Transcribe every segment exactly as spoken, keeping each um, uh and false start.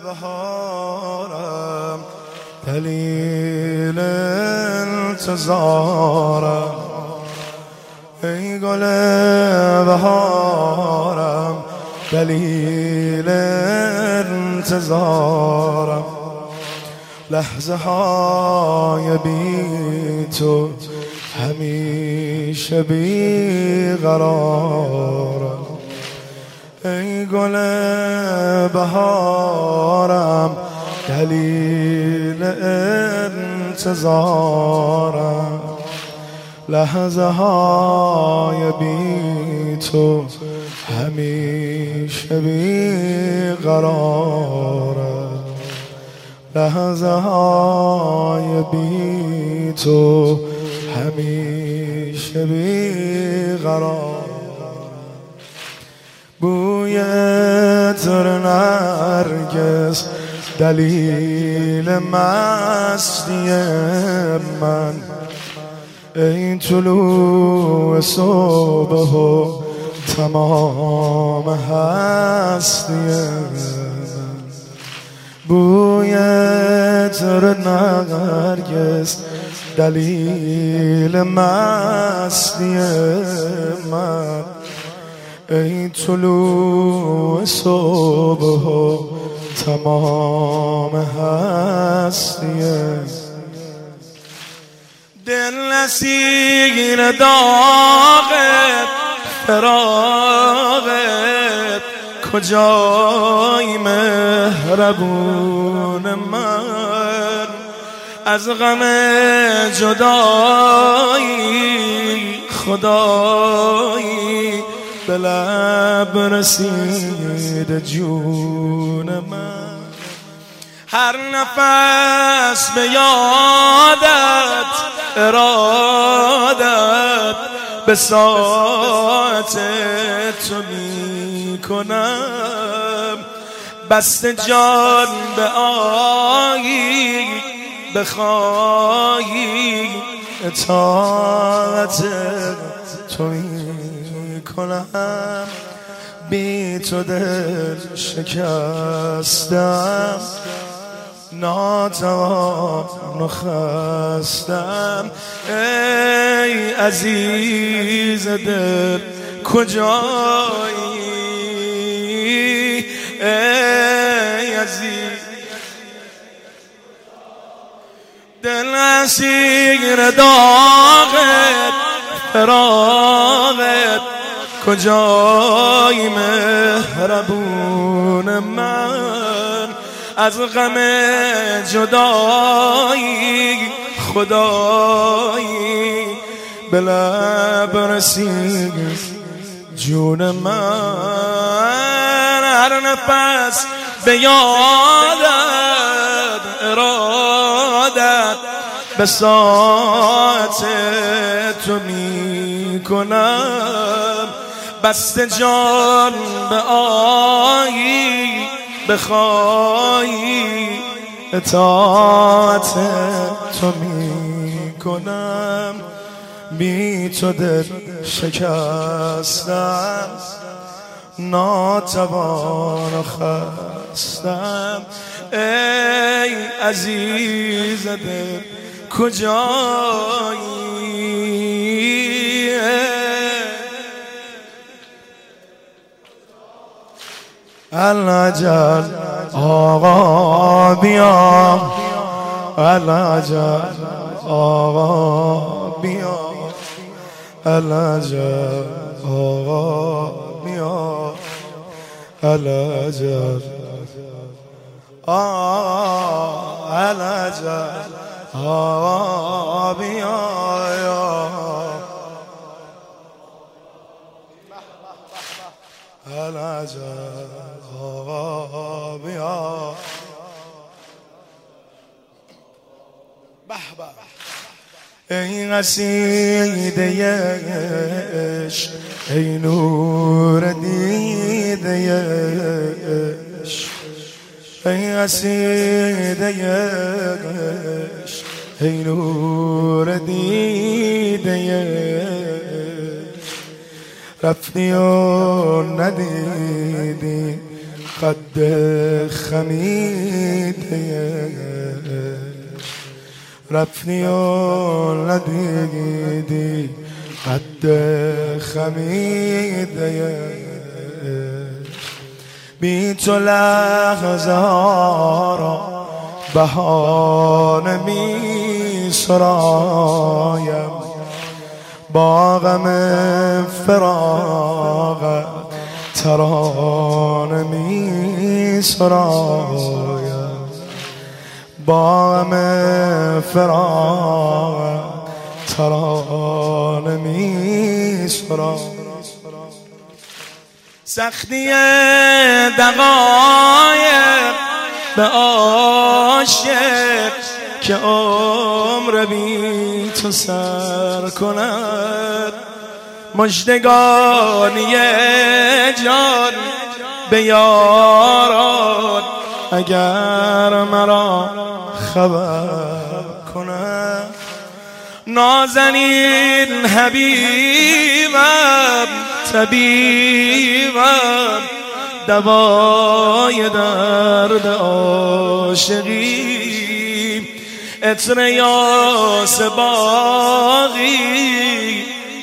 بهارم دلیل انتظارم، ای گل بهارم دلیل انتظارم. لحظه های بی تو همیشه بی قرارم، ای گل بهارم دلیل انتظارم. لحظه های بی تو همیشه بی قرارم، لحظه های بی تو همیشه بی قرارم. بوی عطر نرگس دلیل مستی من، ای طلوع صبح و تمام هستی من. بوی عطر نرگس دلیل مستی من، ای طلوع صبح و تمام هستی. دل اسیر داغت فراغت، کجای مهربون من؟ از غم جدایی خدایی به لب رسید جون من. هر نفس به یادت ارادت به ساعت تو می کنم، بسته جان به آیی بخواهی اطاعت تو می کنم. بی تو دل شکستم، ناتوان و خستم، ای عزیز دل کجایی؟ ای عزیز دل اسیر داغت فراغت، کجای مهربون من؟ از غم جدایی خدایی به لب رسید جون من. هر نفس به یادت ارادت به ساعت تو می کنم، بسته جان به آیی بخواهی اطاعت تو می کنم. بی تو دل شکستم، ناتوان و خستم، ای عزیز دل کجایی؟ العجل آقا بیا، العجل آقا بیا، العجل آقا بیا، العجل آقا، العجل آقا بیا. العجل آقا بیا. ای قصیده عشق، ای نور دیده عشق، ای قصیده عشق، ای نور دیده عشق. رفتی و ندیدی قد خمیده رفتی و ندیدی قد خمیده بی تو لحظه ها را بهانه می سرایم با غم فراقت ترانه می سرایم با غم فراقت ترانه می سرایم سختی دقایق به عاشق که عمر بی تو سر کند مژدگانی جان به یاران اگر مرا خبر کند نازنین حبیبم طبیبم دوای درد عاشقی عطر یاس باغی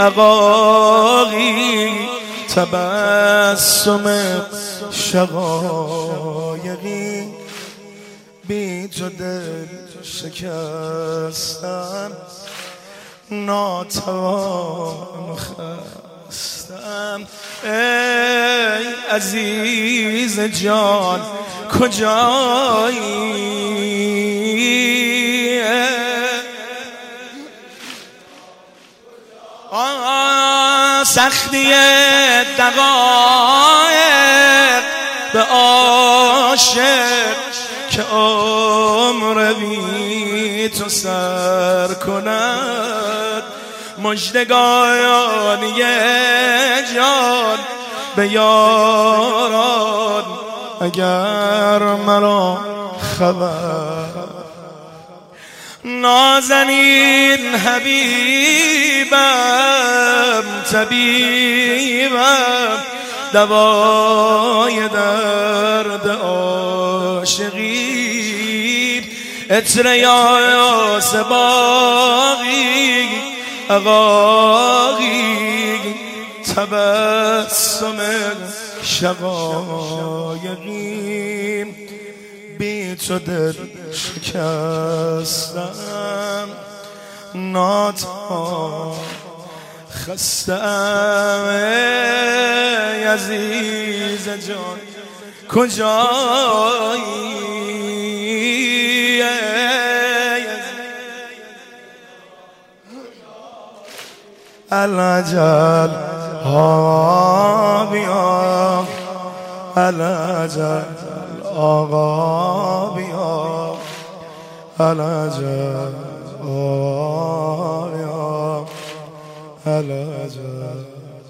عقاقی تبسم شقایقی بی تو دل شکستم ناتوان خستم ای عزیز جان کجایی آه سختی دقایق به عاشق که عمر بی تو سر کند مژدگانی جان به یاران اگر مرا خبر نازنین حبیبم طبیبم دوای درد عاشقی عطر یاس باغی عقاقی تبسم شقایقی بی تو دل شکستم ناتوان خستم ای عزیز جان کجایی الاجل ها بیا الاجل آقا بیا الاجل آیا الاجل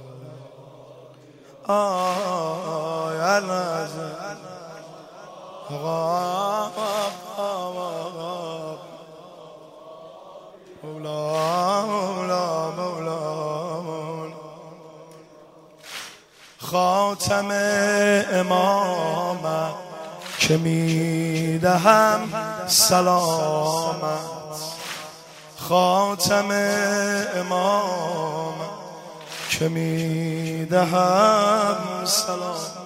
آیا الاجل آقا مولا مولا مولا خاتم امامت که میدهم سلامت خاتم امامت که میدهم سلام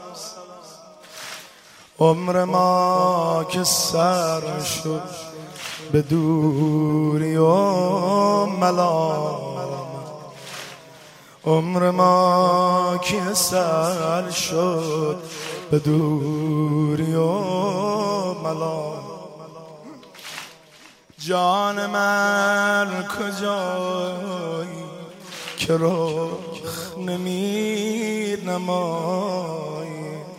عمر ما که سر شد به دوری و ملامت عمر ما که سر شد به دوری و ملامت جان من کجایی که رخ نمی نمایی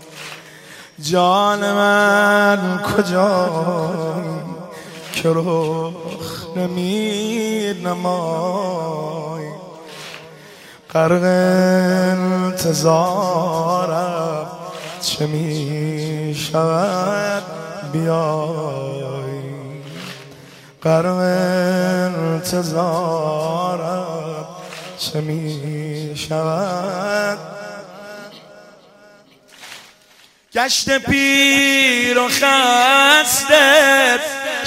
جان من کجایی که رخ نمی نمایی غرق انتظارم چه می شود بیایی غرق انتظارم چه می شود گشت پیر و خسته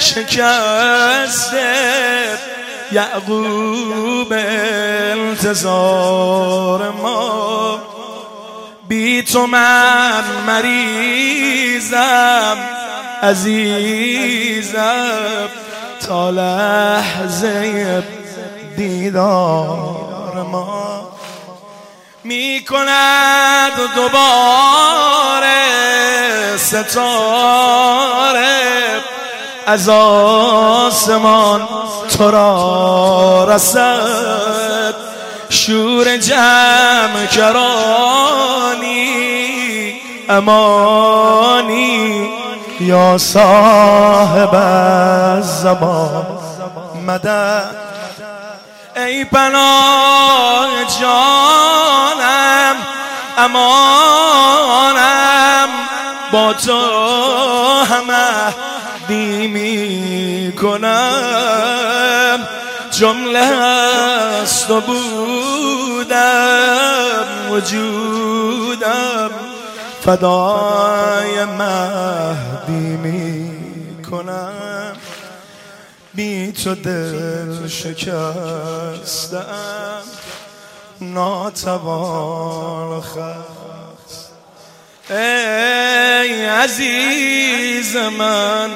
شکسته یعقوب انتظار ما، بی تو من مریضم عزیزم تا لحظه دیدار ما، می کند دوباره ستاره از آسمان تو را رسد، شور جمع کرانی امانی یا صاحب الزمان مدد. ای پناه جانم امانم با تو همه دی می کنم، جمله هست و بودم وجودم فدای مهدی می کنم، بی تو دل شکستم ناتوان خست. ای عزیز من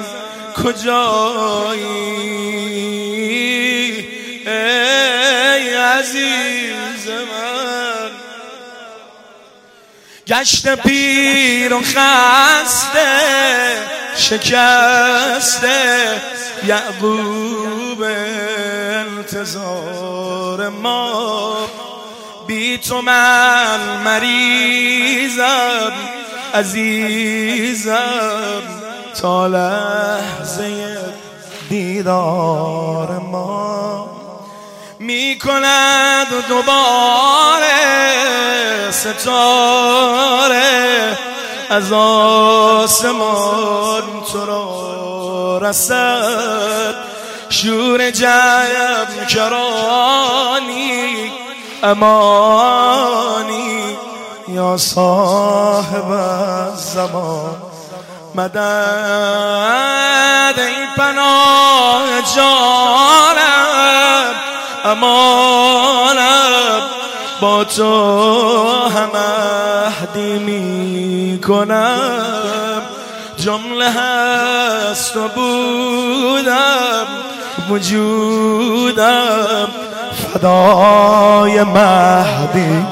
کجایی، ای عزیز من گشت پیر و خسته شکسته یعقوب انتظار ما، بی تو من مریضم عزیزم تا لحظه دیدار ما، می کند دوباره ستاره از آسمان تو را رسد، شور جمع کرانی امانی یا صاحب الزمان مدد. ای پناه جانم امانم با تو همه دی می کنم، جمله هست و بودم وجودم فدای مهدی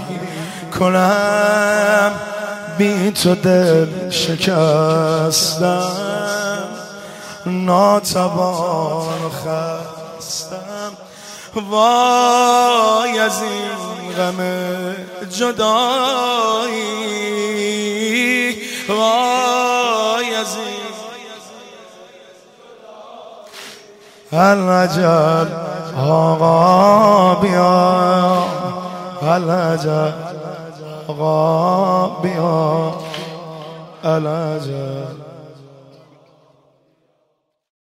کنم، بی تو دل شکستم ناتوان خستم. وای از این غم جدایی، وای از این العجل آقا بیا، العجل آقا بیا، العجل